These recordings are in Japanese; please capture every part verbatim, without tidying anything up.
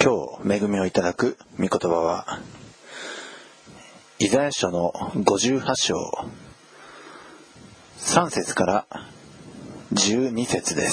今日恵みをいただく御言葉はイザヤ書のごじゅうはち章さん節からじゅうに節です。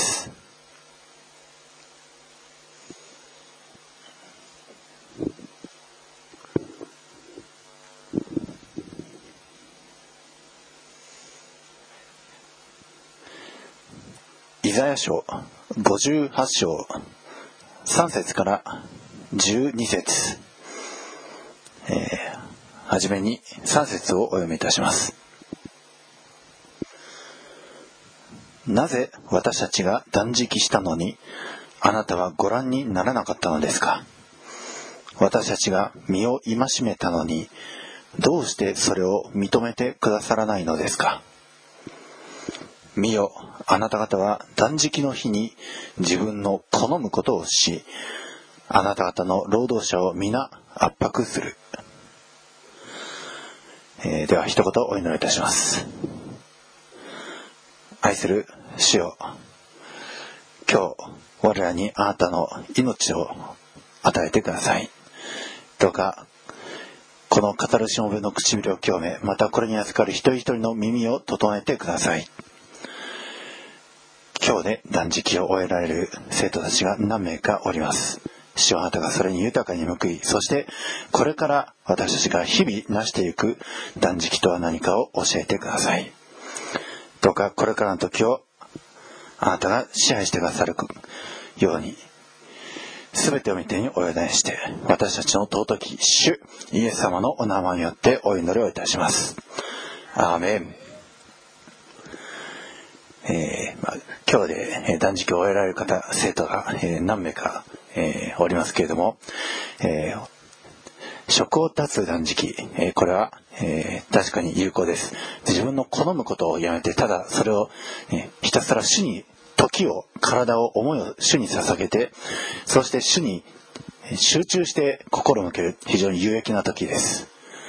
イザヤ書ごじゅうはち章さん節からじゅうに節、えー、はじめにさん節をお読みいたします。なぜ私たちが断食したのにあなたはご覧にならなかったのですか。私たちが身を戒めたのにどうしてそれを認めてくださらないのですか。見よ、あなた方は断食の日に自分の好むことをし、あなた方の労働者を皆圧迫する。えー、では一言お祈りいたします。愛する主よ、今日我らにあなたの命を与えてください。どうかこの語るしもべの唇を清め、またこれに預かる一人一人の耳を整えてください。今日で断食を終えられる生徒たちが何名かおります。主はあなたがそれに豊かに報い、そしてこれから私たちが日々成していく断食とは何かを教えてください。どうかこれからの時をあなたが支配してくださるように、すべてを御手にお委ねして私たちの尊き主イエス様のお名前によってお祈りをいたします。アーメン。えーまあ、今日で断食を終えられる方、生徒が、えー、何名か、えー、おりますけれども、えー、食を断つ断食、えー、これは、えー、確かに有効です。自分の好むことをやめて、ただそれを、えー、ひたすら主に時を、体を、思いを主に捧げて、そして主に集中して心を向ける非常に有益な時です。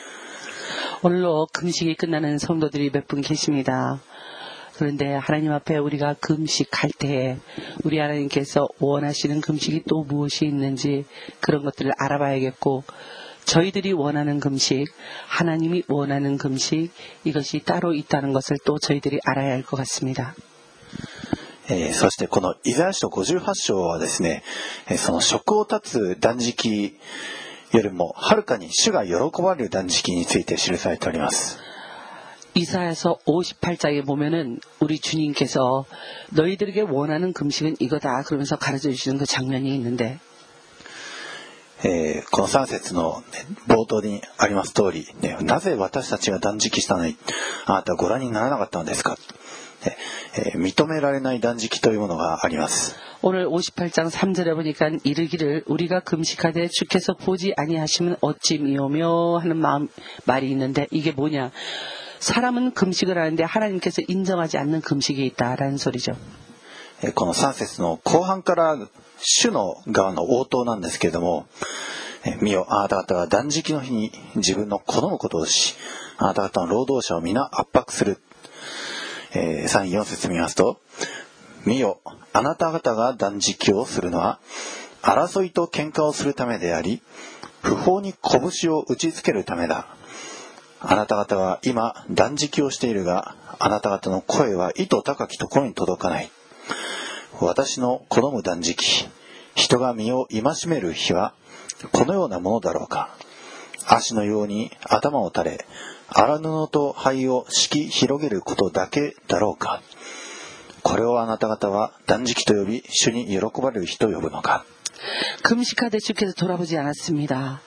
오늘로 금식이 끝나는 성도들이 몇 분 계십니다. 그런데 하나님 앞에 우리가 금식할 때에 우리 하나님께서 원하시는 금식이 또 무엇이 있는지 그런 것들을 알아봐야겠고, 저희들이 원하는 금식, 하나님이 원하는 금식, 이것이 따로 있다는 것을 또 저희들이 알아야 할 것 같습니다. えー、そしてこのイザヤ書ごじゅうはち章はですね、えー、その食を断つ断食よりもはるかに主が喜ばれる断食について記されております。 이사야서 오십팔 장에 보면은 우리 주님께서 너희들에게 원하는 금식은 이거다 그러면서 가르쳐 주시는 그 장면이 있는데, えー、このさん節の冒頭にあります通り、ね、なぜ私たちが断食したのにあなたはご覧にならなかったのですか、ねえー、認められない断食というものがあります。 오늘 오십팔 장 삼 절에 보니까 이르기를 우리가 금식하되 주께서 보지 아니하시면 어찌 미오며 하는 마음, 말이 있는데, 이게 뭐냐, 사람은 금식을 하는데 하나님께서 인정하지 않는 금식이 있다라는 소리죠. このさん節の後半から主の側の応答なんですけれども、見よ、あなた方は断食の日に自分の好むことをし、あなた方の労働者を皆圧迫する。えー、さん、よん節見ますと、見よ、あなた方が断食をするのは争いと喧嘩をするためであり、不法に拳を打ちつけるためだ。あなた方は今断食をしているが、あなた方の声は糸高きところに届かない。私の好む断食、人が身を戒める日はこのようなものだろうか。足のように頭を垂れ、荒布と灰を敷き広げることだけだろうか。これをあなた方は断食と呼び、主に喜ばれる日と呼ぶのか。 금식하되 주께서 돌아보지 않았습니다.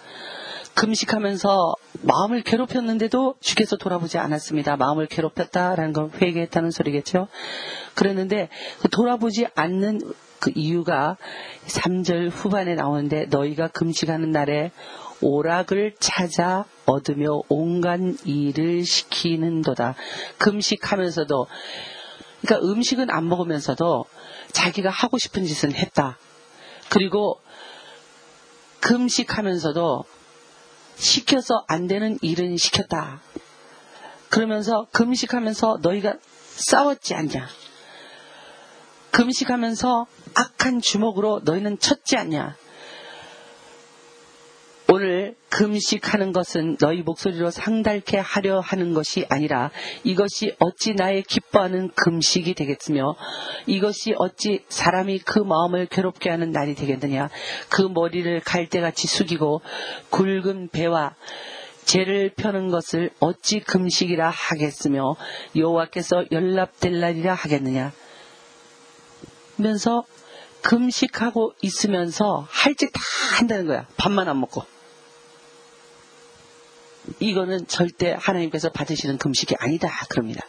금식하면서 마음을 괴롭혔는데도 주께서 돌아보지 않았습니다. 마음을 괴롭혔다라는 걸 회개했다는 소리겠죠. 그랬는데 그 돌아보지 않는 그 이유가 삼 절 후반에 나오는데, 너희가 금식하는 날에 오락을 찾아 얻으며 온갖 일을 시키는도다. 금식하면서도, 그러니까 음식은 안 먹으면서도 자기가 하고 싶은 짓은 했다. 그리고 금식하면서도 시켜서 안 되는 일은 시켰다. 그러면서 금식하면서 너희가 싸웠지 않냐. 금식하면서 악한 주먹으로 너희는 쳤지 않냐. 오늘 금식하는 것은 너희 목소리로 상달케 하려 하는 것이 아니라 이것이 어찌 나의 기뻐하는 금식이 되겠으며 이것이 어찌 사람이 그 마음을 괴롭게 하는 날이 되겠느냐. 그 머리를 갈대같이 숙이고 굵은 배와 죄를 펴는 것을 어찌 금식이라 하겠으며 여호와께서 연락될 날이라 하겠느냐. 면서 금식하고 있으면서 할 짓 다 한다는 거야. 밥만 안 먹고. 이거는 절대 하나님께서 받으시는 금식이 아니다. 그럽니다.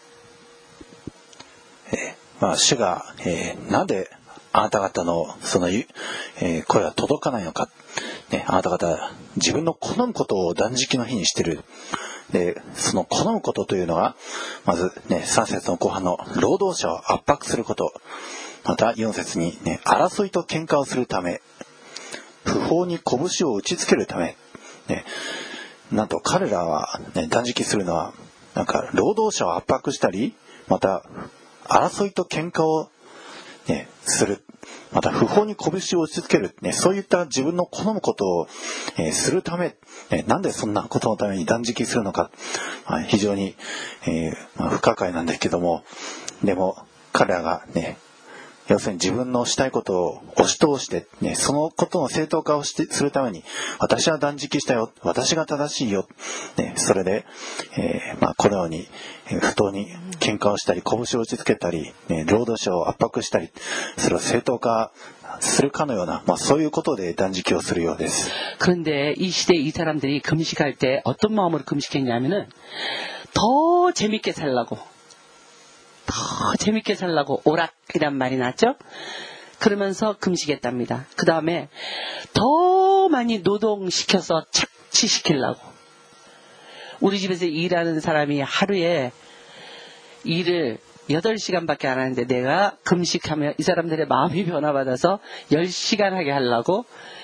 えーまあ、主が、えーなんであなた方のその、えー声は届かないのか、ね、あなた方自分の好むことを断食の日にしている。でその好むことというのはまず、ね、さん節の後半の労働者を圧迫すること、またよん節に、ね、争いと喧嘩をするため、不法に拳を打ちつけるため、ね、なんと彼らは、ね、断食するのはなんか労働者を圧迫したり、また争いと喧嘩を、ね、する、また不法に拳を打ちつける、ね、そういった自分の好むことを、えー、するため、ね、なんでそんなことのために断食するのか、まあ、非常に、えーまあ、不可解なんですけども、でも彼らがね、要するに自分のしたいことを押し通して、ね、そのことの正当化をしてするために、私は断食したよ、私が正しいよ、ね、それで、えーまあ、このように、えー、不当に喧嘩をしたり、拳を打ちつけたり、ね、労働者を圧迫したり、それを正当化するかのような、まあ、そういうことで断食をするようです。 그런데 이 시대에 이 사람들이 금식할 때 어떤 마음으로 금식했냐면은 더 재밌게 살라고. 더 재밌게 살라고 오락이란 말이 나죠. 그러면서 금식했답니다. 그 다음에 더 많이 노동시켜서 착취시키려고. 우리 집에서 일하는 사람이 하루에 일을 여덟 시간밖에 안 하는데 내가 금식하면 이 사람들의 마음이 변화받아서 열 시간 하게 하려고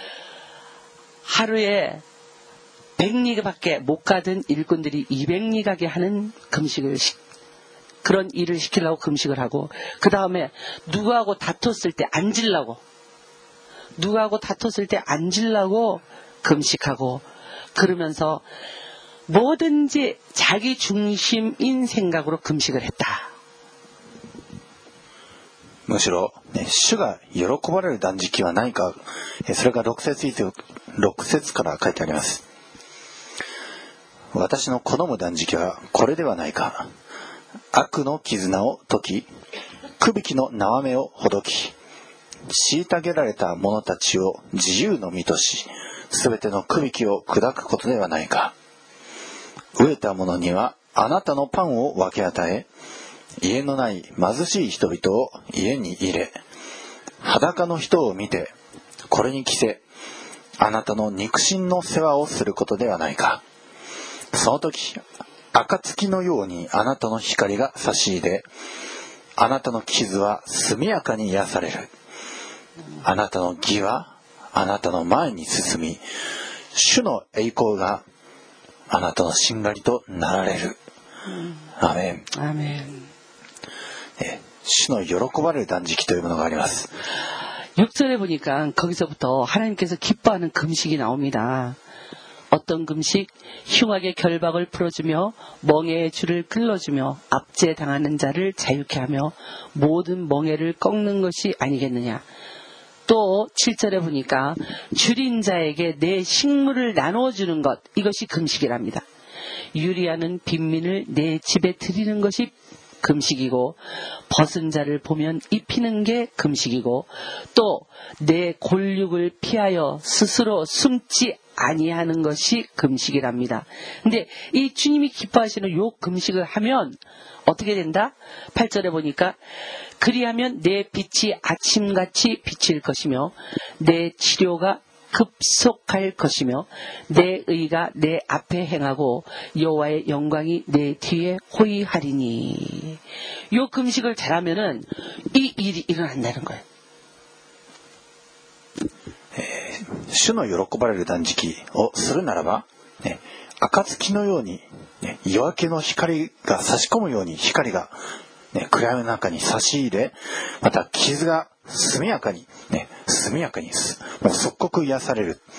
하루에 백 리밖에 못 가던 일꾼들이 이백 리 가게 하는 금식을 시 그런 일을 시키려고 금식을 하고, 그 다음에 누구하고 다퉜을 때 앉으려고, 누구하고 다퉜을 때 앉으려고 금식하고, 그러면서 뭐든지 자기 중심인 생각으로 금식을 했다. むしろ、ね、主が喜ばれる断食は何か、それがろく節以上、ろく節から書いてあります。私の好む断食はこれではないか。悪の絆を解き、くびきの縄目をほどき、虐げられた者たちを自由の身とし、すべてのくびきを砕くことではないか。飢えた者にはあなたのパンを分け与え、家のない貧しい人々を家に入れ、裸の人を見て、これに着せ、あなたの肉親の世話をすることではないか。その時、暁のようにあなたの光が差し入れ、あなたの傷は速やかに癒される。あなたの義はあなたの前に進み、主の栄光があなたのしんがりとなられる。アーメン。 アーメン。 主の喜ばれる断食というものがあります。 육 절에 보니까 거기서부터 하나님께서 기뻐하는 금식이 나옵니다. 어떤 금식? 흉악의 결박을 풀어주며 멍에의 줄을 끌어주며 압제당하는 자를 자유케 하며 모든 멍에를 꺾는 것이 아니겠느냐. 또 칠 절에 보니까 줄인 자에게 내 식물을 나눠주는 것, 이것이 금식이랍니다. 유리하는 빈민을 내 집에 들이는 것이 금식이고, 벗은 자를 보면 입히는 게 금식이고, 또 내 골육을 피하여 스스로 숨지 아니하는 것이 금식이랍니다. 근데 이 주님이 기뻐하시는 요 금식을 하면 어떻게 된다? 팔 절에 보니까 그리하면 내 빛이 아침같이 비칠 것이며 내 치료가 급속할 것이며 내 의가 내 앞에 행하고 여호와의 영광이 내 뒤에 호위하리니. 요 금식을 잘하면은 이 일이 일어난다는 거예요. 主の喜ばれる断食をするならば、ね、暁のように、ね、夜明けの光が差し込むように光が、ね、暗闇の中に差し入れ、また傷が速やかに、ね、速やかにもう即刻癒される。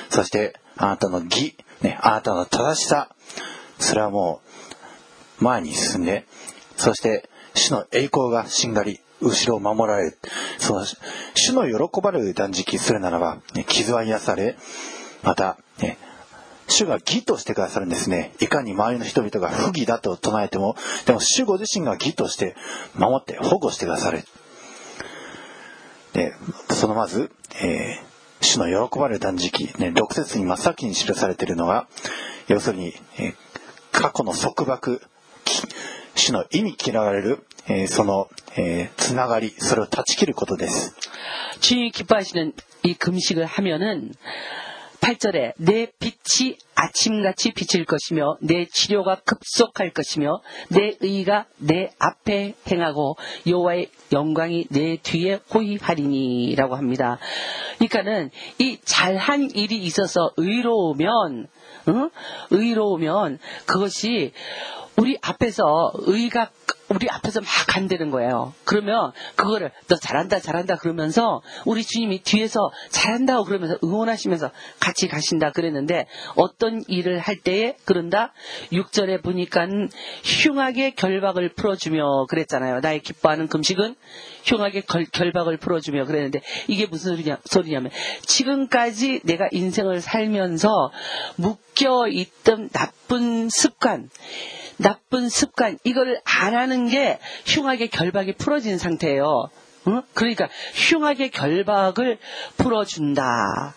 そしてあなたの義、ね、あなたの正しさ、それはもう前に進んで、そして主の栄光がしんがり後ろを守られる。その主の喜ばれる断食するならば、ね、傷は癒され、また、ね、主が義としてくださるんですね。いかに周りの人々が不義だと唱えても、でも主ご自身が義として守って保護してくださる。で、そのまず、えー主の喜ばれる断食、ね、ろく節に真っ先に記されているのが、要するに、えー、過去の束縛、主の意味嫌われる、えー、その、えー、つながり、それを断ち切ることです。 주님이 기뻐하시는 이 금식을 하면은 팔 절에 내 빛이 아침같이 비칠 것이며 내 치료가 급속할 것이며 내 의가 내 앞에 행하고 여호와의 영광이 내 뒤에 호위하리니 라고 합니다. 그러니까는 이 잘한 일이 있어서 의로우면 응? 의로우면 그것이 우리 앞에서 의가 우리 앞에서 막 간다는 거예요. 그러면 그거를 너 잘한다 잘한다 그러면서 우리 주님이 뒤에서 잘한다고 그러면서 응원하시면서 같이 가신다 그랬는데, 어떤 일을 할 때에 그런다? 육 절에 보니까 흉악의 결박을 풀어주며 그랬잖아요. 나의 기뻐하는 금식은 흉악의 결, 결박을 풀어주며 그랬는데, 이게 무슨 소리냐, 소리냐면 지금까지 내가 인생을 살면서 묶여있던 나쁜 습관, 나쁜 습관, 이걸 안 하는 게 흉악의 결박이 풀어진 상태예요. 응? 그러니까 흉악의 결박을 풀어준다.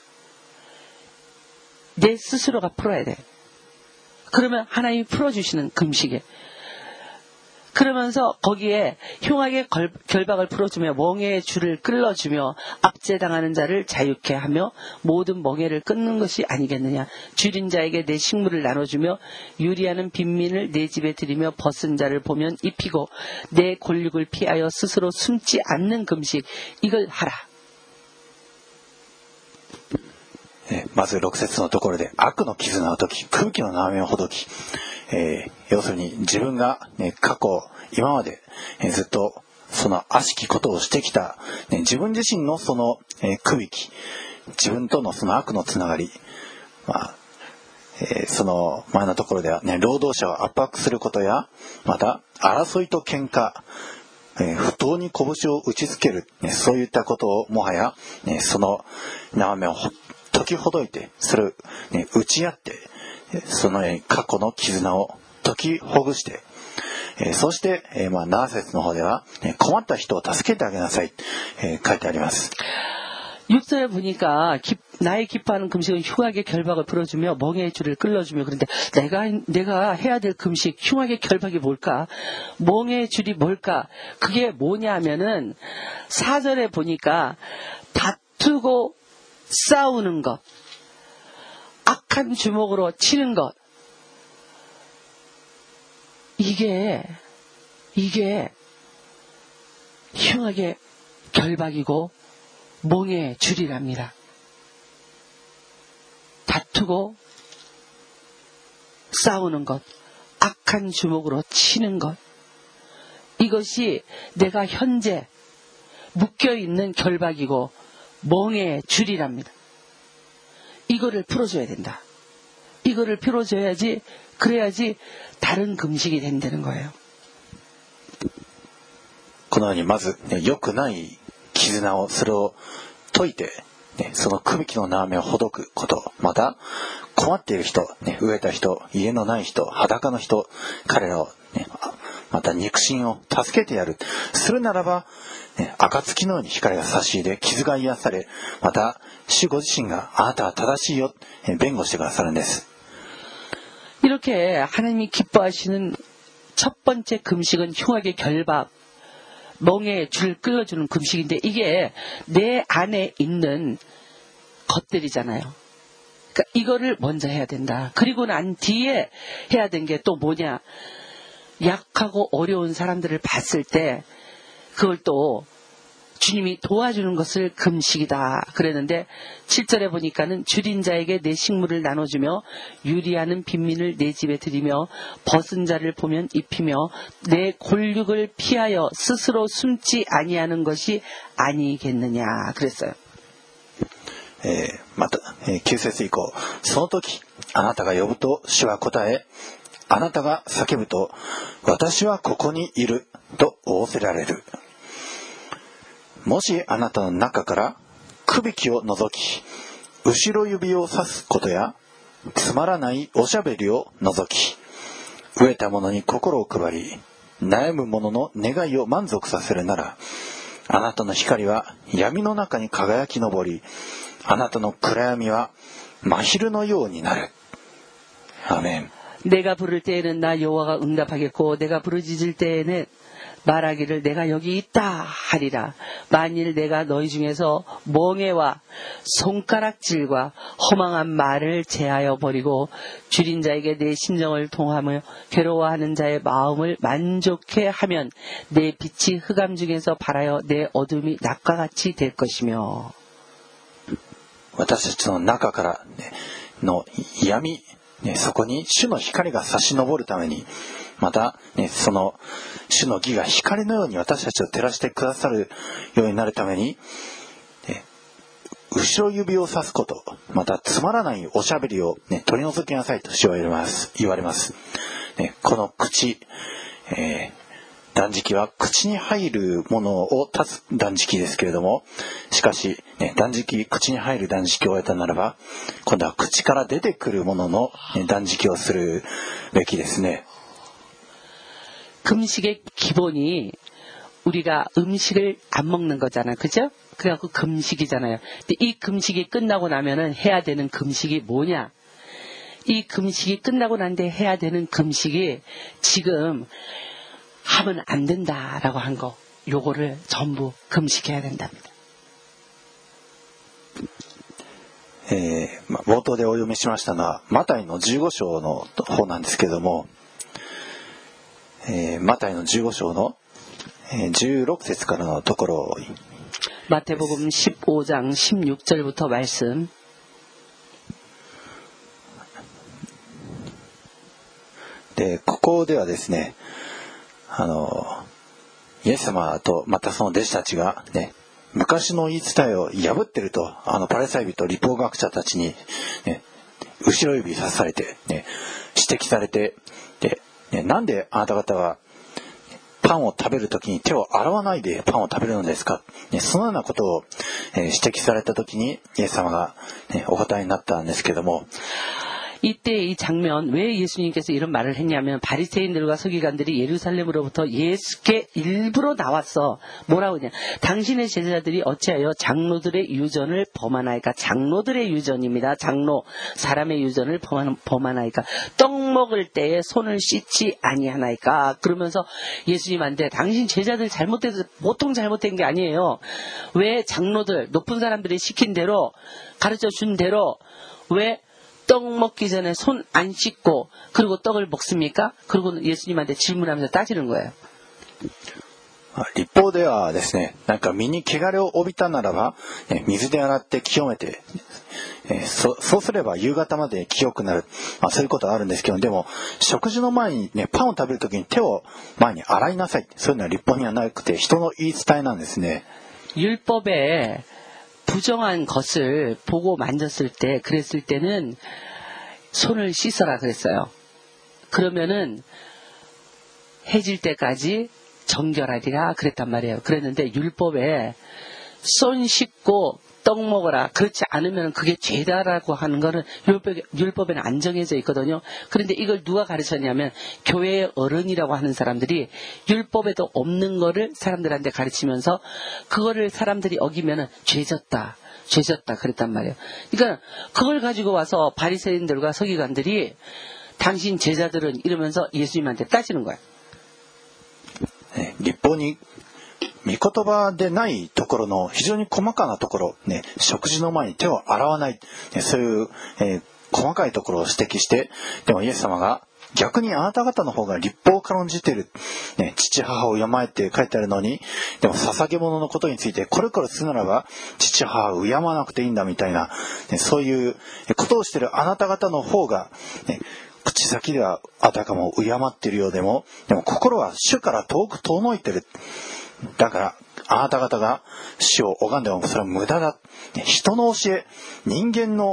내 스스로가 풀어야 돼. 그러면 하나님이 풀어주시는 금식에. 그러면서 거기에 흉악의 걸, 결박을 풀어주며 멍에의 줄을 끌어주며 압제당하는 자를 자유케 하며 모든 멍에를 끊는 것이 아니겠느냐. 줄인 자에게 내 식물을 나눠주며 유리하는 빈민을 내 집에 들이며 벗은 자를 보면 입히고 내 골육을 피하여 스스로 숨지 않는 금식, 이걸 하라. まずろく節のところで、悪の絆を解き、空気の縄目をほどき、えー、要するに自分が、ね、過去今まで、えー、ずっとその悪しきことをしてきた、ね、自分自身のその、えー、区域、自分とのその悪のつながり、まあえー、その前のところでは、ね、労働者を圧迫することや、また争いと喧嘩、えー、不当に拳を打ちつける、ね、そういったことをもはや、ね、その縄目を解きほどいて、それを、ね、打ち合って、その過去の絆を解きほぐして、えー、そして、えーまあ、なな節の方では、困った人を助けてあげなさい、えー、書いてあります。 육 절에 보니까 기, 나의 기뻐하는 금식은 흉악의 결박을 풀어주며 멍에의 줄을 끌어주며, 그런데 내가 내가 해야 될 금식, 흉악의 결박이 뭘까? 멍에의 줄이 뭘까? 그게 뭐냐 하면은 사 절에 보니까 다투고 싸우는 것, 악한 주먹으로 치는 것, 이게 이게 흉악의 결박이고 멍의 줄이랍니다. 다투고 싸우는 것, 악한 주먹으로 치는 것, 이것이 내가 현재 묶여있는 결박이고 멍의 줄이랍니다. 이거를 풀어줘야 된다. 이거를 풀어줘야지, 그래야지 다른 금식이 된다는 거예요. このようにまず、ね、良くない絆を、それを解いて、ね、その区域の縄目をほどくこと、また困っている人、ね、飢えた人、家のない人、裸の人、彼らを、ね、また肉親を助けてやる。するならば、ね、暁のように光が差し入れ、傷が癒され、また主ご自身があなたは正しいよ、弁護してくださるんです。 이렇게 하나님이 기뻐하시는 첫 번째 금식은 흉악의 결박, 멍에 줄 끌어주는 금식인데, 이게 내 안에 있는 것들이잖아요. 그러니까 이거를 먼저 해야 된다. 그리고 난 뒤에 해야 된 게 또 뭐냐, 약하고 어려운 사람들을 봤을 때 그걸 또 주님이 도와주는 것을 금식이다 그랬는데, 칠 절에 보니까는 줄인 자에게 내 식물을 나눠주며 유리하는 빈민을 내 집에 들이며 벗은 자를 보면 입히며 내 골육을 피하여 스스로 숨지 아니하는 것이 아니겠느냐 그랬어요. えー、また、 きゅう節以降、その時あなたが呼ぶと主は答え、あなたが叫ぶと私はここにいると仰せられる。もしあなたの中からくびきを除き、後ろ指を指すことやつまらないおしゃべりを除き、飢えた者に心を配り、悩む者の願いを満足させるなら、あなたの光は闇の中に輝き昇り、あなたの暗闇は真昼のようになる。アメン。 내가 부를 때에는 나 여호와가 응답하겠고 내가 부르짖을 때에는 말하기를 내가 여기 있다 하리라. 만일 내가 너희 중에서 멍에와 손가락질과 허망한 말을 제하여 버리고 줄인 자에게 내 심정을 통하며 괴로워하는 자의 마음을 만족해 하면 내 빛이 흑암 중에서 발하여 내 어둠이 낮과 같이 될 것이며. 私たちの中からの闇、そこに主の光が差し昇るために、また、ね、その主の義が光のように私たちを照らしてくださるようになるために、ね、後ろ指を指すこと、またつまらないおしゃべりを、ね、取り除きなさいと主は言われます。言われます。ね、この口、えー断食は口に入るものを断つ断食ですけれども、しかし、ね、断食、口に入る断食を終えたならば、今度は口から出てくるものの、ね、断食をするべきですね。 금식의 기본이 우리가 음식을 안 먹는 거잖아, 그죠? 그래갖고 금식이잖아요. 근데 이 금식이 끝나고 나면은 해야 되는 금식이 뭐냐? 이 금식이 끝나고 난 뒤에 해야 되는 금식이 지금 하면 안 된다라고 한 거, 요거를 전부 금식해야 된답니다. えーまあ、冒頭でお読みしましたのはマタイのじゅうご章の方なんですけれども、えー、マタイのじゅうご章の、えー、じゅうろく節からのところ、 마태복음 십오 장 십육 절부터 말씀. でここではですね、あのイエス様とまたその弟子たちがね、昔の言い伝えを破ってると、あのパリサイ人、律法学者たちに、ね、後ろ指さされて、ね、指摘されて、で、ね、なんであなた方はパンを食べるときに手を洗わないでパンを食べるのですか、ね、そのようなことを、えー、指摘されたときにイエス様が、ね、お答えになったんですけども、 이때 이 장면, 왜 예수님께서 이런 말을 했냐면 바리새인들과 서기관들이 예루살렘으로부터 예수께 일부러 나왔어. 뭐라고 하냐? 당신의 제자들이 어찌하여 장로들의 유전을 범하나이까? 장로들의 유전입니다. 장로, 사람의 유전을 범하나이까? 떡 먹을 때에 손을 씻지 아니하나이까? 그러면서 예수님한테 당신 제자들 잘못돼서 보통 잘못된 게 아니에요. 왜 장로들, 높은 사람들이 시킨 대로, 가르쳐 준 대로 왜 떡 먹기 전에 손 안 씻고 그리고 떡을 먹습니까? 그리고 예수님한테 질문하면서 따지는 거예요. 律法ではですね、なんか身に汚れを帯びたならば、水で洗って清めて、そ, そうすれば夕方まで清くなる、まあ、そういうことがあるんですけど、でも食事の前にね、パンを食べるときに手を前に洗いなさい、そういうのは律法にはなくて人の言い伝えなんですね。 율법에 부정한 것을 보고 만졌을 때, 그랬을 때는 손을 씻어라 그랬어요. 그러면은 해질 때까지 정결하리라 그랬단 말이에요. 그랬는데 율법에 손 씻고 떡 먹어라, 그렇지 않으면 그게 죄다라고 하는 거는 율법, 율법에는 안 정해져 있거든요. 그런데 이걸 누가 가르쳤냐면 교회의 어른이라고 하는 사람들이 율법에도 없는 거를 사람들한테 가르치면서 그거를 사람들이 어기면은 죄졌다, 죄졌다 그랬단 말이에요. 그러니까 그걸 가지고 와서 바리새인들과 서기관들이 당신 제자들은 이러면서 예수님한테 따지는 거예요. 네, 律法に御言葉でないところの非常に細かなところ、ね、食事の前に手を洗わない、ね、そういう、えー、細かいところを指摘して、でもイエス様が逆にあなた方の方が律法を軽んじている、ね、父母を敬えって書いてあるのに、でも捧げ物のことについてこれこれするならば父母を敬わなくていいんだみたいな、ね、そういうことをしているあなた方の方が、ね、口先ではあたかも敬っているようでも、でも心は主から遠く遠のいている。だからあなた方が主を拝んでもそれは無駄だ。人の教え、人間の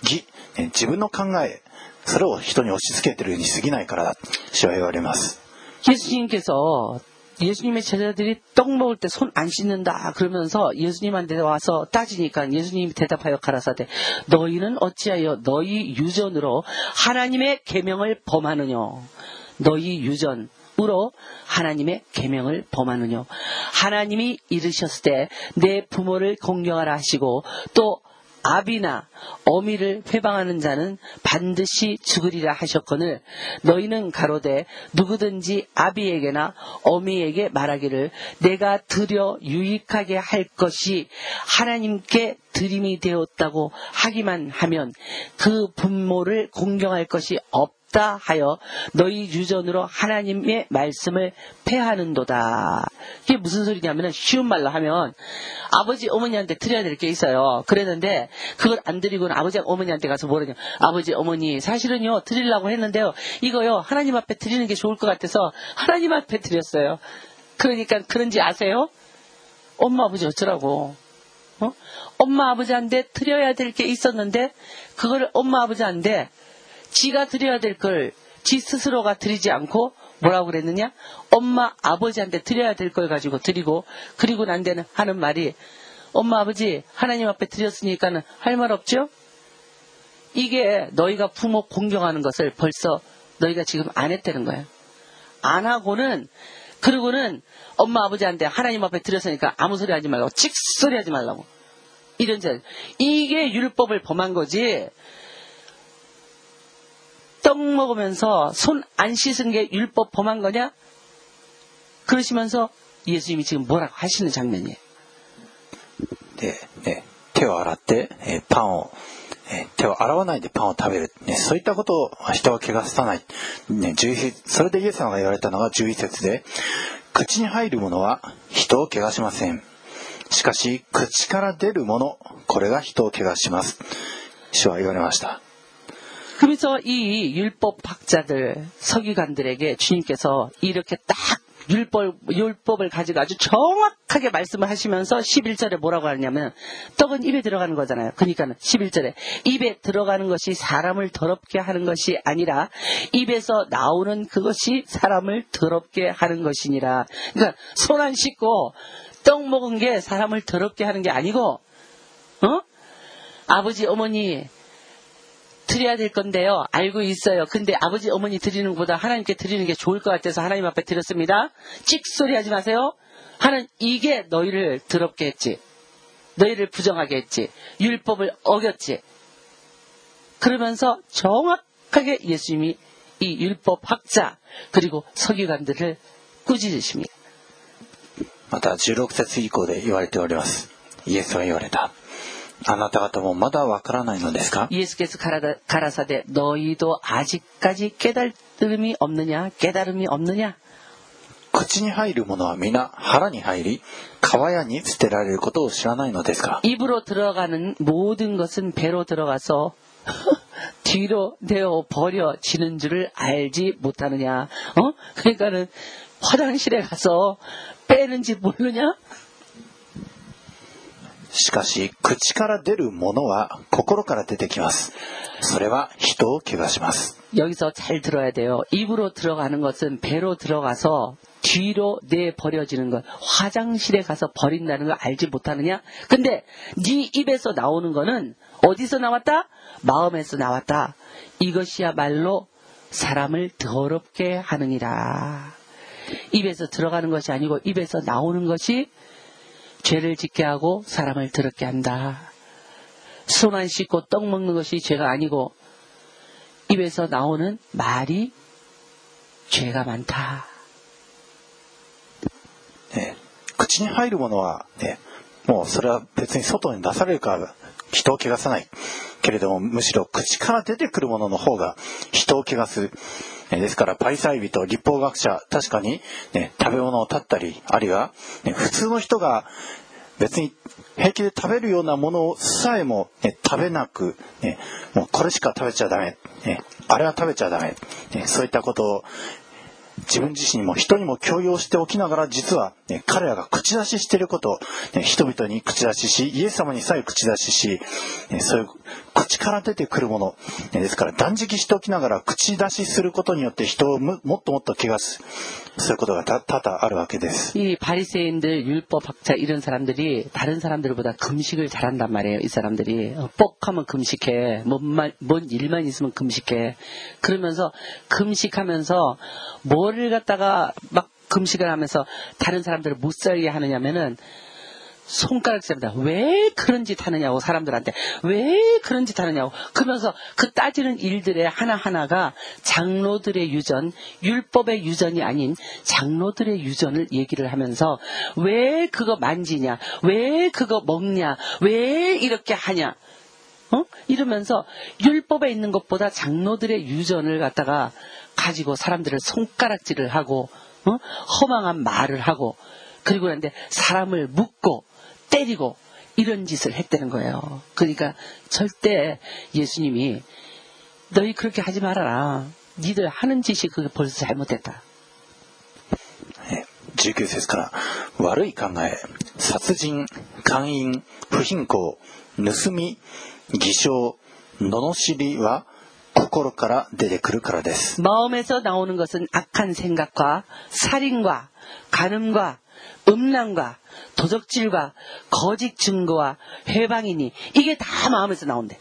義、自分の考え、それを人に押し付けてるに過ぎないからだ、主は言われます。 예수님께서 예수님의 제자들이 떡 먹을 때 손 안 씻는다 그러면서 예수님한테 와서 따지니까 예수님이 대답하여 가라사대 너희는 어찌하여 너희 유전으로 하나님의 계명을 범하느냐. 너희 유전으로 하나님의 계명을 범하느냐. 하나님이 이르셨을 때 내 부모를 공경하라 하시고 또 아비나 어미를 회방하는 자는 반드시 죽으리라 하셨거늘 너희는 가로되 누구든지 아비에게나 어미에게 말하기를 내가 드려 유익하게 할 것이 하나님께 드림이 되었다고 하기만 하면 그 부모를 공경할 것이 없다 하여 너희 유전으로 하나님의 말씀을 폐하는도다. 이게 무슨 소리냐면 쉬운 말로 하면 아버지 어머니한테 드려야 될 게 있어요. 그랬는데 그걸 안 드리고는 아버지 어머니한테 가서 뭐라냐. 아버지 어머니 사실은요 드리려고 했는데요. 이거요 하나님 앞에 드리는 게 좋을 것 같아서 하나님 앞에 드렸어요. 그러니까 그런지 아세요? 엄마 아버지 어쩌라고. 어? 엄마 아버지한테 드려야 될 게 있었는데 그걸 엄마 아버지한테 지가 드려야 될 걸 지 스스로가 드리지 않고 뭐라고 그랬느냐? 엄마 아버지한테 드려야 될 걸 가지고 드리고 그리고 난 데는 하는 말이 엄마 아버지 하나님 앞에 드렸으니까는 할 말 없죠? 이게 너희가 부모 공경하는 것을 벌써 너희가 지금 안 했다는 거야. 안 하고는 그러고는 엄마 아버지한테 하나님 앞에 드렸으니까 아무 소리 하지 말라고 찍소리 하지 말라고 이런 자 이게 율법을 범한 거지. 떡 먹으면서 손 안 씻은 게 율법 범한 거냐? 그러시면서 예수님이 지금 뭐라고 하시는 장면이에요. で、ね、手を洗って、えー、パンを、えー、手を洗わないでパンを食べる、ね、そういったことを人を汚さない、ね、じゅういち節、それでイエス様が言われたのがじゅういち節で、口に入るものは人を汚しません。しかし口から出るもの、これが人を汚します。主は言われました。 그래서 이 율법 학자들, 서기관들에게 주님께서 이렇게 딱 율법, 율법을 가지고 아주 정확하게 말씀을 하시면서 십일 절에 뭐라고 하냐면 떡은 입에 들어가는 거잖아요. 그러니까 십일 절에 입에 들어가는 것이 사람을 더럽게 하는 것이 아니라 입에서 나오는 그것이 사람을 더럽게 하는 것이니라. 그러니까 손 안 씻고 떡 먹은 게 사람을 더럽게 하는 게 아니고 어? 아버지 어머니 드려야 될 건데요. 알고 있어요. 근데 아버지 어머니 드리는 것보다 하나님께 드리는 게 좋을 것 같아서 하나님 앞에 드렸습니다. 찍소리 하지 마세요. 하는 이게 너희를 더럽게 했지. 너희를 부정하게 했지. 율법을 어겼지. 그러면서 정확하게 예수님이 이 율법 학자 그리고 서기관들을 꾸짖으십니다. またじゅうろく節以降で言われております。イエスは言われた。あなた方もまだわからないのですか? 예수께서 가라사대 너희도 아직까지 깨달음이 없느냐? 깨달음이 없느냐? 口に入るものは皆腹に入り川屋に捨てられることを知らないのですか? 입으로 들어가는 모든 것은 배로 들어가서 뒤로 내어 버려지는 줄을 알지 못하느냐? 어? 그러니까는 화장실에 가서 빼는지 모르냐? しかし口から出るものは心から出てきます。それは人を汚します。 여기서 잘 들어야 돼요. 입으로 들어가는 것은 배로 들어가서 뒤로 내버려지는 것. 화장실에 가서 버린다는 걸 알지 못하느냐? 근데 네 입에서 나오는 거는 어디서 나왔다? 마음에서 나왔다. 이것이야말로 사람을 더럽게 하느니라. 입에서 들어가는 것이 아니고 입에서 나오는 것이 죄를 짓게 하고 사람을 더럽게 한다. 손 안 씻고 떡 먹는 것이 죄가 아니고 입에서 나오는 말이 죄가 많다. ね、口に入るものは、ね、もうそれは別に外に出されるから人を汚さないけれども、むしろ口から出てくるものの方が人を汚す。ですからパリサイ人、律法学者、確かに、ね、食べ物を断ったり、あるいは、ね、普通の人が別に平気で食べるようなものさえも、ね、食べなく、ね、もうこれしか食べちゃダメ、ね、あれは食べちゃダメ、ね、そういったことを自分自身も人にも強要しておきながら、実は、ね、彼らが口出ししていることを、ね、人々に口出しし、イエス様にさえ口出しし、ね、そういう口から出てくるもの、ね、ですから断食しておきながら口出しすることによって人をもっともっと汚す、そういうことが多々あるわけです。 이 바리새인들, 율법학자 이런 사람들이 다른 사람들보다 금식을 잘한단 말이에요. 이 사람들이 뻑하면 금식해, 뭔, 뭔 일만 있으면 금식해. 그러면서 금식하면서 뭐를 갖다가 막 금식을 하면서 다른 사람들을 못 살게 하느냐면은 손가락질합니다. 왜 그런 짓 하느냐고, 사람들한테 왜 그런 짓 하느냐고. 그러면서 그 따지는 일들의 하나하나가 장로들의 유전, 율법의 유전이 아닌 장로들의 유전을 얘기를 하면서 왜 그거 만지냐, 왜 그거 먹냐, 왜 이렇게 하냐, 어? 이러면서 율법에 있는 것보다 장로들의 유전을 갖다가 가지고 사람들을 손가락질을 하고, 어? 허망한 말을 하고, 그리고 그런데 사람을 묶고 때리고 이런 짓을 했다는 거예요. 그러니까 절대 예수님이 너희 그렇게 하지 말아라. 니들 하는 짓이 그게 벌써 잘못됐다. じゅうきゅう節から、悪い考え、殺人、姦淫、不貧困、盗み、偽証、罵りは心から出てくるからです。 마음에서 나오는 것은 악한 생각과 살인과 간음과 음란과 도적질과 거짓 증거와 회방이니 이게 다 마음에서 나온대.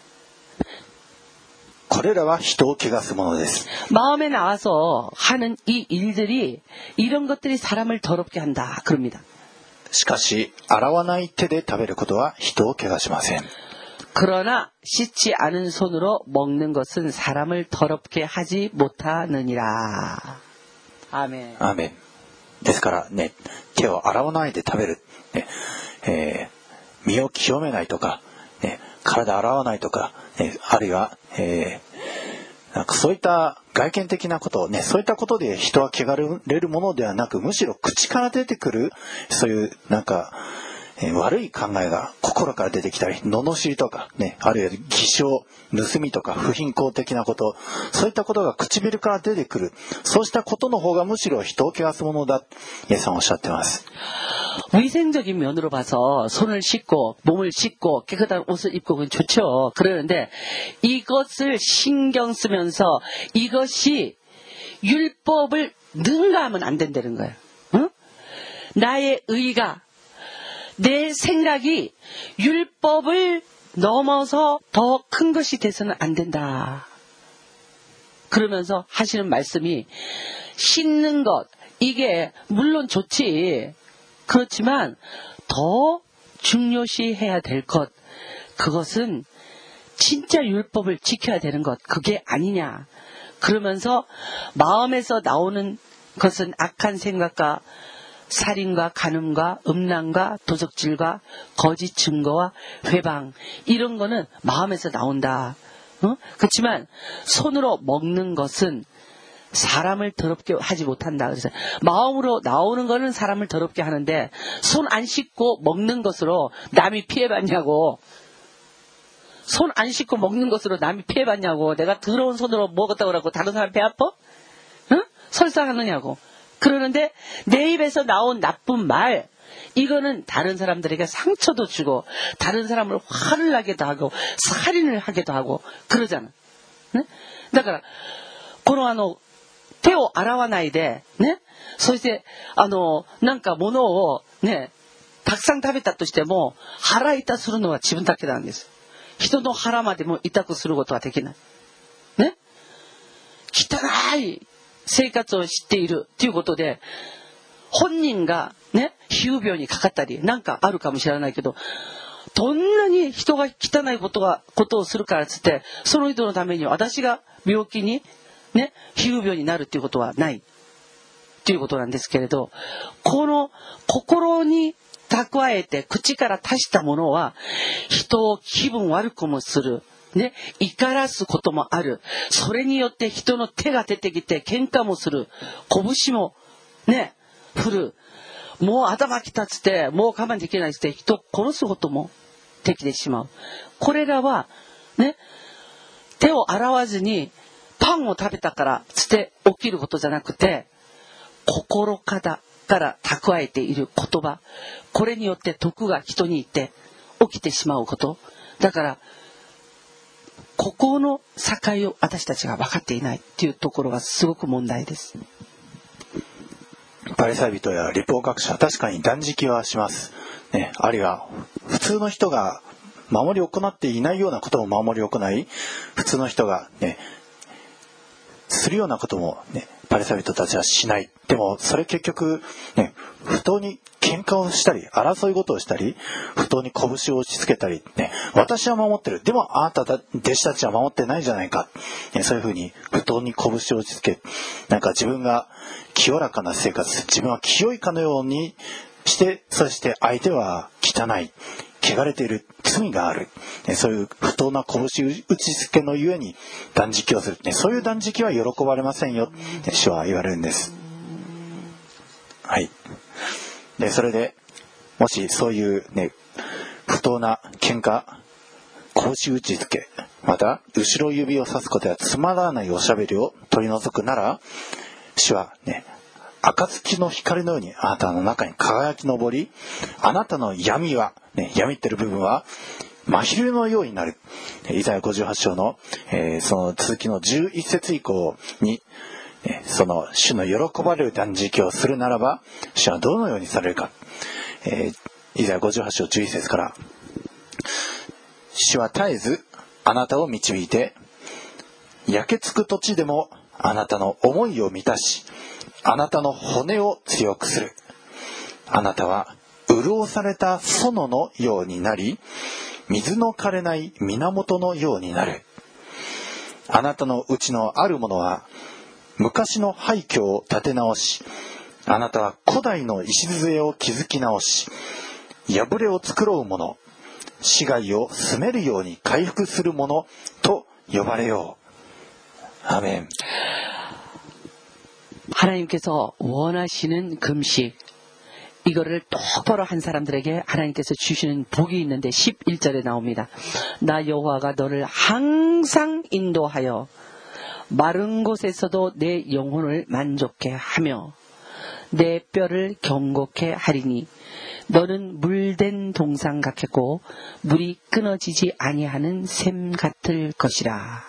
これらは人を汚すものです。 마음에 나와서 하는 이 일들이, 이런 것들이 사람을 더럽게 한다 그럽니다. しかし、洗わない手で食べることは人を汚しません。 그러나 씻지 않은 손으로 먹는 것은 사람을 더럽게 하지 못하느니라. 아멘. アーメン。ですからね、手を洗わないで食べる、ねえー、身を清めないとか、ね、体洗わないとか、ね、あるいは、えー、なんかそういった外見的なこと、ね、そういったことで人は汚れるものではなく、むしろ口から出てくるそういうなんか、えー、悪い考えが心から出てきたり、罵りとか、ね、あるいは偽証、盗みとか不貧困的なこと、そういったことが唇から出てくる、そうしたことの方がむしろ人を汚すものだ、イエスさんおっしゃってます。 위생적인 면으로 봐서 손을 씻고 몸을 씻고 깨끗한 옷을 입고 그건 좋죠. 그러는데 이것을 신경 쓰면서 이것이 율법을 능가하면 안 된다는 거예요. 응? 나의 의가, 내 생각이 율법을 넘어서 더 큰 것이 돼서는 안 된다. 그러면서 하시는 말씀이, 씻는 것, 이게 물론 좋지. 그렇지만 더 중요시해야 될 것, 그것은 진짜 율법을 지켜야 되는 것, 그게 아니냐. 그러면서 마음에서 나오는 것은 악한 생각과 살인과 간음과 음란과 도적질과 거짓 증거와 회방, 이런 거는 마음에서 나온다. 어? 그렇지만 손으로 먹는 것은 사람을 더럽게 하지 못한다. 그래서 마음으로 나오는 거는 사람을 더럽게 하는데 손 안 씻고 먹는 것으로 남이 피해봤냐고. 손 안 씻고 먹는 것으로 남이 피해봤냐고. 내가 더러운 손으로 먹었다고 그러고 다른 사람 배 아파? 응? 설사하느냐고. 그러는데 내 입에서 나온 나쁜 말, 이거는 다른 사람들에게 상처도 주고 다른 사람을 화를 나게도 하고 살인을 하기도 하고 그러잖아. 네? だからこのあの手を洗わないでね、そしてあのなんか物をねたくさん食べたとしても腹痛するのは自分だけなんです。人の腹までも痛くすることはできない。ね、汚い生活をしているということで本人がね皮膚病にかかったりなんかあるかもしれないけど、どんなに人が汚いことがことをするからつってその人のために私が病気にね皮膚病になるっていうことはないということなんですけれど、この心に蓄えて口から足したものは人を気分悪くもする。ね、怒らすこともある。それによって人の手が出てきて喧嘩もする。拳もね、振る。もう頭きたつって、もう我慢できないつって人を殺すこともできてしまう。これらはね、手を洗わずにパンを食べたからつって起きることじゃなくて、心から蓄えている言葉、これによって徳が人にいって起きてしまうこと。だからここの境を私たちが分かっていないっていうところがすごく問題です。 パリサイ人や律法学者は確かに断食はします、ね、あるいは普通の人が守り行っていないようなことも守り行い、普通の人がねするようなこともねパリサイ人たちはしない。でもそれ結局ね、不当に喧嘩をしたり争い事をしたり、不当に拳を打ちつけたり、ね、私は守ってる、でもあなた弟子たちは守ってないじゃないか、ね、そういうふうに不当に拳を打ちつけ、なんか自分が清らかな生活、自分は清いかのようにして、そして相手は汚い、汚れている、罪がある、ね、そういう不当な拳打ちつけのゆえに断食をする、ね、そういう断食は喜ばれませんよ、ね、主は言われるんです。はい。でそれでもしそういうね不当な喧嘩、拳打ちつけ、また後ろ指をさすことやつまらないおしゃべりを取り除くなら、主はね暁の光のようにあなたの中に輝き昇り、あなたの闇は、ね、闇ってる部分は真昼のようになる。イザヤごじゅうはち章の、えー、その続きのじゅういち節以降に、その主の喜ばれる断食をするならば、主はどのようにされるか。えー、イザヤごじゅうはち章じゅういち節から、主は絶えずあなたを導いて、焼けつく土地でもあなたの思いを満たし、あなたの骨を強くする。あなたは潤された園のようになり、水の枯れない源のようになる。あなたのうちのあるものは昔の廃墟を建て直し、あなたは古代の礎を築き直し、破れを繕うもの、死骸を住めるように回復するものと呼ばれよう。アメン。 하나님께서 원하시는 금식, 이거를 똑바로 한 사람들에게 하나님께서 주시는 복이 있는데 십일 절에 나옵니다. 나 여호와가 너를 항상 인도하여 마른 곳에서도 내 영혼을 만족해 하며 내 뼈를 경고케 하리니 너는 물된 동상 같겠고 물이 끊어지지 아니하는 샘 같을 것이라.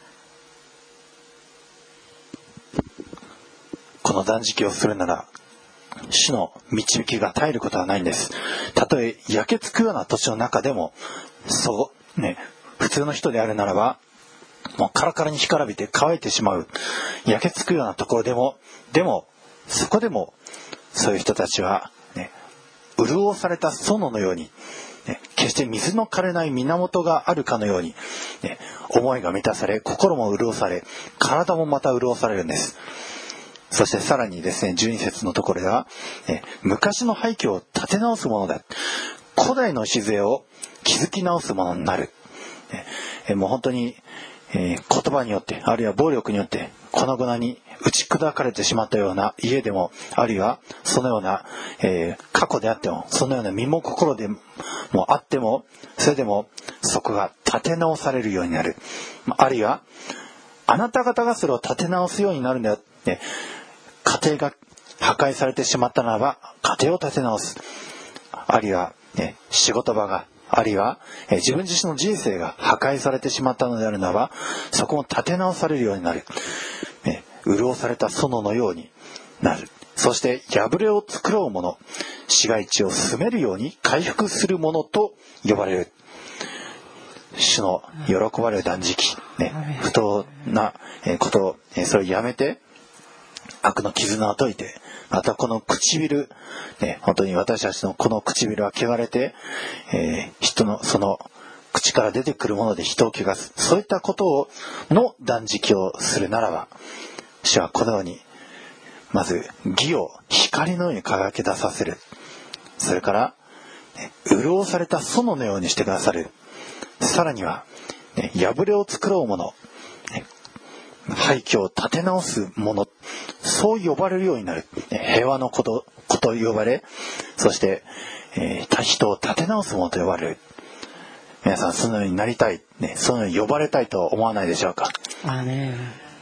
この断食をするなら主の導きが絶えることはないんです。たとえ焼けつくような土地の中でも、そうね、普通の人であるならばもうカラカラに干からびて乾いてしまう、焼けつくようなところでも、でもそこでもそういう人たちは、ね、潤された園のように、ね、決して水の枯れない源があるかのように、ね、思いが満たされ、心も潤され、体もまた潤されるんです。そしてさらにですね、じゅうに節のところでは、ね、昔の廃墟を建て直すものだ、古代の礎を築き直すものになる、ね、もう本当に、えー、言葉によってあるいは暴力によって粉々に打ち砕かれてしまったような家でも、あるいはそのような、えー、過去であっても、そのような身も心でもあっても、それでもそこが建て直されるようになる。あるいはあなた方がそれを建て直すようになるんだよって、家庭が破壊されてしまったならば家庭を建て直す。あるいは、ね、仕事場が、あるいは、えー、自分自身の人生が破壊されてしまったのであるならば、そこも建て直されるようになる、ね、潤された園のようになる。そして破れを繕うもの、市街地を住めるように回復するものと呼ばれる。主の喜ばれる断食、ね、不当なことを、それをやめて悪の絆を解いて、またこの唇、ね、本当に私たちのこの唇は汚れて、えー、人のその口から出てくるもので人を汚す、そういったことをの断食をするならば、主はこのようにまず義を光のように輝き出させる。それから、ね、潤された園のようにしてくださる。さらには、ね、破れを繕うもの、ね、廃墟を建て直すもの、そう呼ばれるようになる。平和のことこと呼ばれ、そして、えー、人を建て直すものと呼ばれる。皆さんそのようになりたい、ね、そのように呼ばれたいと思わないでしょうか。 あね、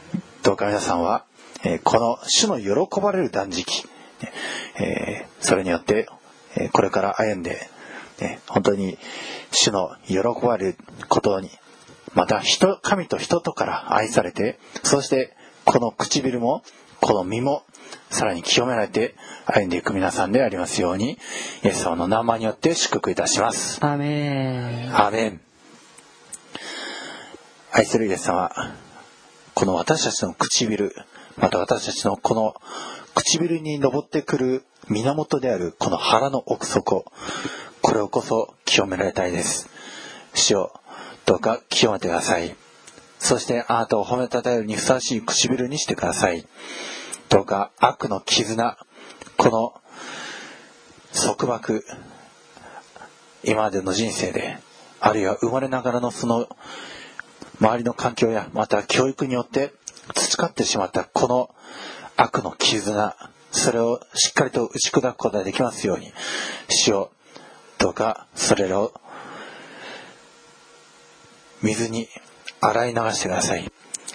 どうか皆さんは、えー、この主の喜ばれる断食、えー、それによって、えー、これから歩んで、えー、本当に主の喜ばれることに、また人神と人とから愛されて、そしてこの唇もこの身もさらに清められて歩んでいく皆さんでありますように、イエス様の名前によって祝福いたします。 アメン。 アーメン。愛するイエス様、この私たちの唇、また私たちのこの唇に上ってくる源であるこの腹の奥底、これをこそ清められたいです。主よ、どうか清めてください。そしてあなたを褒めたたえるにふさわしい唇にしてください。どうか悪の絆、この束縛、今までの人生で、あるいは生まれながらのその周りの環境やまた教育によって培ってしまったこの悪の絆、それをしっかりと打ち砕くことができますように、主よ、どうかそれらを水に洗い流してください。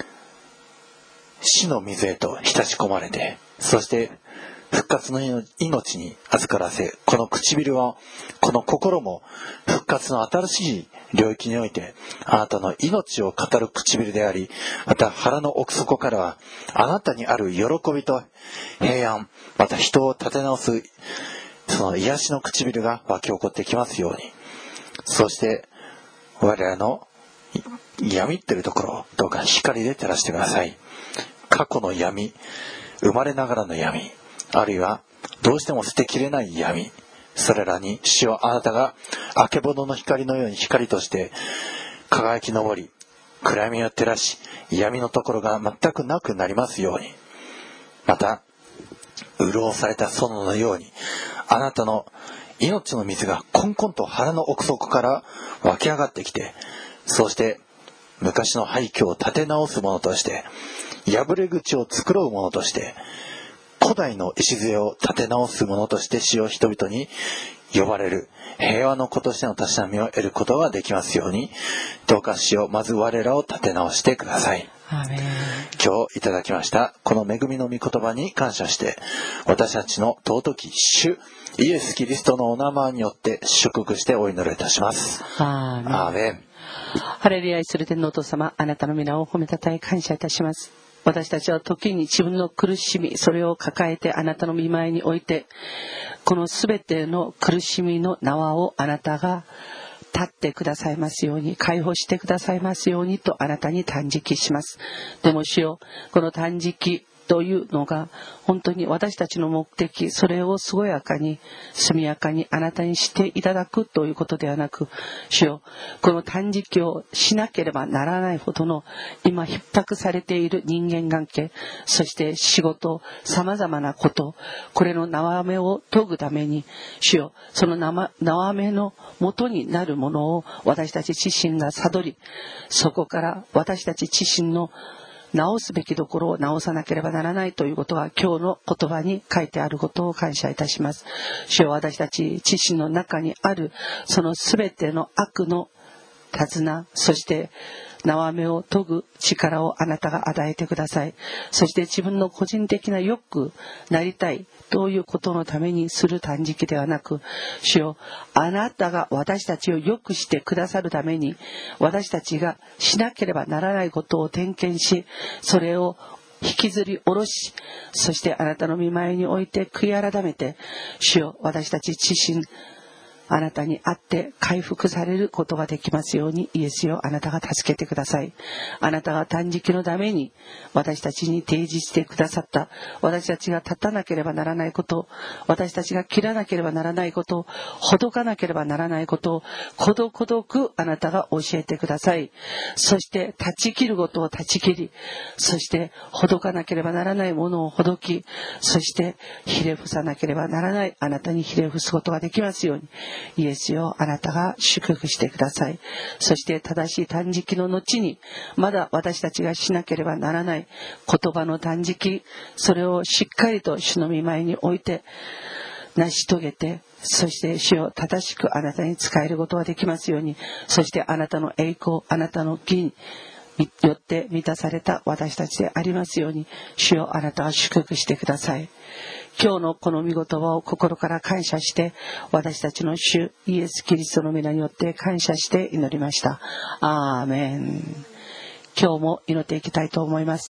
死の水へと浸し込まれて、そして復活の命に預からせ、この唇は、この心も復活の新しい領域においてあなたの命を語る唇であり、また腹の奥底からはあなたにある喜びと平安、また人を立て直すその癒しの唇が湧き起こってきますように、そして我らの闇ってるところをどうか光で照らしてください。過去の闇、生まれながらの闇、あるいはどうしても捨てきれない闇、それらに主はあなたがあけぼのの光のように光として輝き昇り、暗闇を照らし、闇のところが全くなくなりますように、また潤された園のようにあなたの命の水がコンコンと腹の奥底から湧き上がってきて、そうして昔の廃墟を立て直すものとして、破れ口を繕うものとして、古代の礎を立て直すものとして主を人々に呼ばれる平和の子としてのたしなみを得ることができますように、どうか主をまず我らを立て直してください。 アメン。 今日いただきましたこの恵みの御言葉に感謝して、私たちの尊き主イエス・キリストのお名前によって祝福してお祈りいたします。 アーメン。 アーメン。 ハレルヤ、愛する天のお父様、あなたの皆を褒めたたえ感謝いたします。私たちは時に自分の苦しみ、それを抱えてあなたの御前において、このすべての苦しみの縄をあなたが立ってくださいますように、解放してくださいますようにとあなたに断食します。でも主よ、この断食というのが本当に私たちの目的、それを健やかに速やかにあなたにしていただくということではなく、主よ、この断食をしなければならないほどの今逼迫されている人間関係、そして仕事、さまざまなこと、これの縄目を研ぐために、主よ、その縄目の元になるものを私たち自身が悟り、そこから私たち自身の直すべきところを直さなければならないということは今日の言葉に書いてあることを感謝いたします。主よ、私たち自身の中にあるそのすべての悪の手綱、そして縄目を研ぐ力をあなたが与えてください。そして自分の個人的な良くなりたいということのためにする断食ではなく、主よ、あなたが私たちを良くしてくださるために、私たちがしなければならないことを点検し、それを引きずり下ろし、そしてあなたの御前において悔い改めて、主よ、私たち自身あなたに会って回復されることができますように、イエスよ、あなたが助けてください。あなたが断食のために私たちに提示してくださった、私たちが立たなければならないこと、私たちが切らなければならないこと、ほどかなければならないことをことごとくあなたが教えてください。そして断ち切ることを断ち切り、そしてほどかなければならないものをほどき、そしてひれ伏さなければならないあなたにひれ伏すことができますように、イエスよ、あなたが祝福してください。そして正しい断食の後にまだ私たちがしなければならない言葉の断食、それをしっかりと主の御前に置いて成し遂げて、そして主を正しくあなたに仕えることができますように、そしてあなたの栄光、あなたの義よって満たされた私たちでありますように、主よあなたは祝福してください。今日のこの御言葉を心から感謝して、私たちの主イエス・キリストの皆によって感謝して祈りました。アーメン。今日も祈っていきたいと思います。